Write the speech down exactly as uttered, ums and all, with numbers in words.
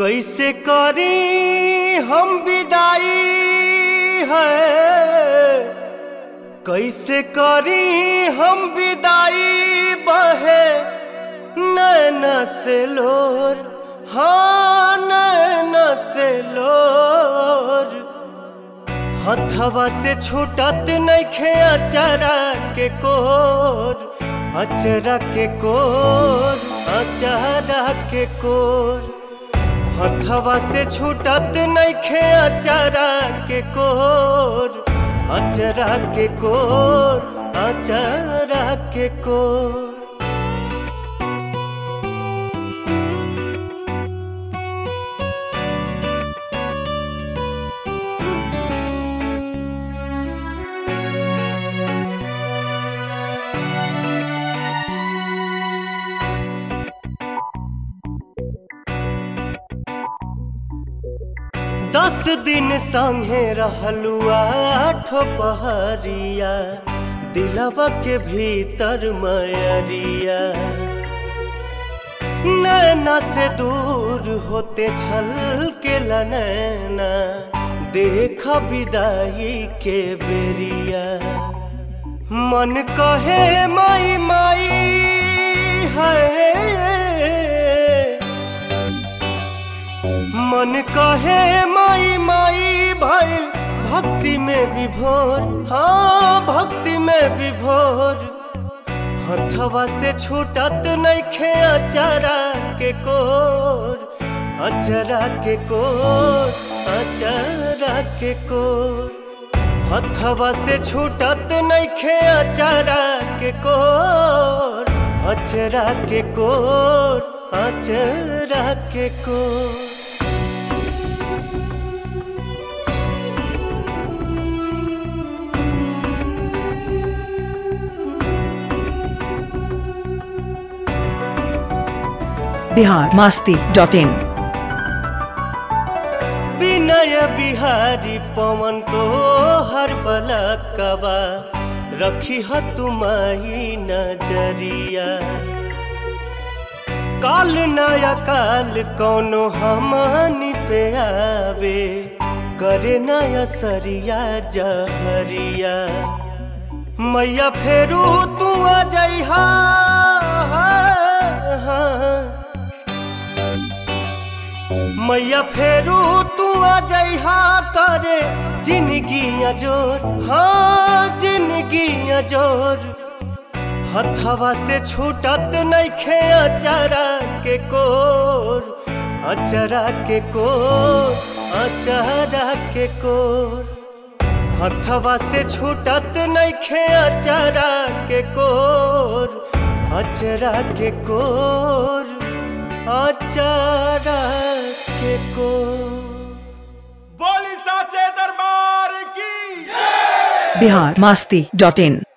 कैसे करी हम विदाई है, कैसे करी हम विदाई बहे नैना से लोर, हाँ नैना से लोर। हथवा से छूटत नइखे अचरा के कोर, अचरा के कोर, अचरा के कोर। हथवा से छूटत नइखे अचरा के कोर, अचरा के कोर, अचरा के कोर। दस दिन संगे रहलू आठो पहरिया, दिलवा के भीतर मयरिया। नैना से दूर होते छल के नैना, देख विदाई के बेरिया। मन कहे माई माई है, मन कहे माई माई भइल भक्ति में विभोर, हाँ भक्ति में विभोर। हथवा से छूटत नइखे अचरा के कोर, अचरा के कोर, अचरा के कोर। हथवा से छूटत नइखे अचरा के कोर, अचरा के कोर, अचरा के कोर। Bihar Masti dot in. विनय बिहारी पवन तो हर बलकवा, रखी ह तुम्हारी नजरिया। काल नया काल कौनो हमनी पे आवे, करे नया सरिया जहरिया। मैया फेरू तू आ जइहा, मैया फेरू तू आ जइहा करे जिंदगी अजोर, हाँ जिंदगी अजोर। हथवा से छूटत नइखे अचरा के कोर, अचरा के कोर, अचरा के कोर। हथवा से छूटत नइखे अचरा के कोर, अचरा के कोर, अचरा के कोर। बोली साचे दरबार की बिहार मस्ती डॉट इन।